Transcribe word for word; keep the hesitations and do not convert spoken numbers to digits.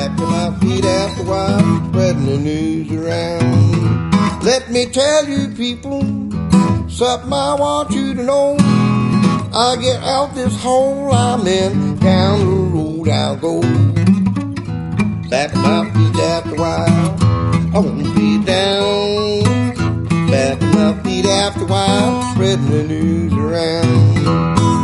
back to my feet after a while, spreading the news around. Let me tell you people, something I want you to know. I get out this hole I'm in, down the road I'll go. Back to my feet after a while, I won't be down. Back to my feet after a while, spreading the news around.